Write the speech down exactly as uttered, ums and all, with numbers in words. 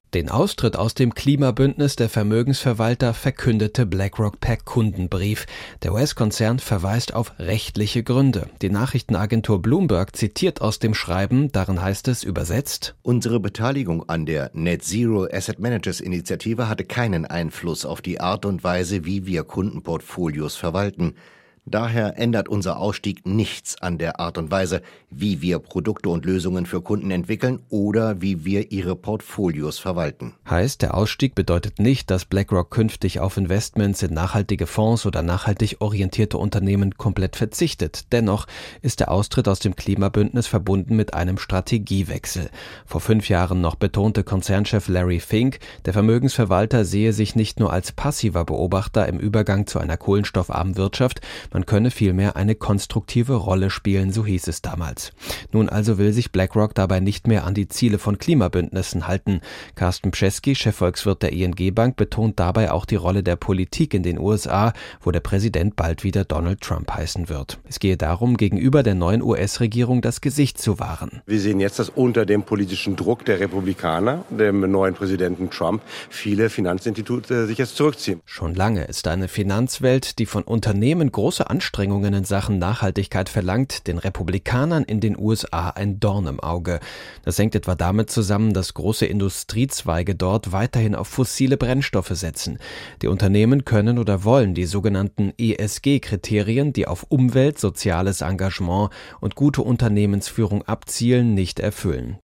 Den Austritt aus dem Klimabündnis der Vermögensverwalter verkündete BlackRock per Kundenbrief. Der U S-Konzern verweist auf rechtliche Gründe. Die Nachrichtenagentur Bloomberg zitiert aus dem Schreiben, darin heißt es übersetzt: Unsere Beteiligung an der Net Zero Asset Managers Initiative hatte keinen Einfluss auf die Art und Weise, wie wir Kundenportfolios verwalten. Daher ändert unser Ausstieg nichts an der Art und Weise, wie wir Produkte und Lösungen für Kunden entwickeln oder wie wir ihre Portfolios verwalten. Heißt, der Ausstieg bedeutet nicht, dass BlackRock künftig auf Investments in nachhaltige Fonds oder nachhaltig orientierte Unternehmen komplett verzichtet. Dennoch ist der Austritt aus dem Klimabündnis verbunden mit einem Strategiewechsel. Vor fünf Jahren noch betonte Konzernchef Larry Fink, der Vermögensverwalter sehe sich nicht nur als passiver Beobachter im Übergang zu einer kohlenstoffarmen Wirtschaft, man könne vielmehr eine konstruktive Rolle spielen, so hieß es damals. Nun also will sich BlackRock dabei nicht mehr an die Ziele von Klimabündnissen halten. Carsten Pschesky, Chefvolkswirt der I N G-Bank, betont dabei auch die Rolle der Politik in den U S A, wo der Präsident bald wieder Donald Trump heißen wird. Es gehe darum, gegenüber der neuen U S-Regierung das Gesicht zu wahren. Wir sehen jetzt, dass unter dem politischen Druck der Republikaner, dem neuen Präsidenten Trump, viele Finanzinstitute sich jetzt zurückziehen. Schon lange ist eine Finanzwelt, die von Unternehmen große Anstrengungen in Sachen Nachhaltigkeit verlangt, den Republikanern in den U S A ein Dorn im Auge. Das hängt etwa damit zusammen, dass große Industriezweige dort weiterhin auf fossile Brennstoffe setzen. Die Unternehmen können oder wollen die sogenannten E S G-Kriterien, die auf Umwelt, soziales Engagement und gute Unternehmensführung abzielen, nicht erfüllen.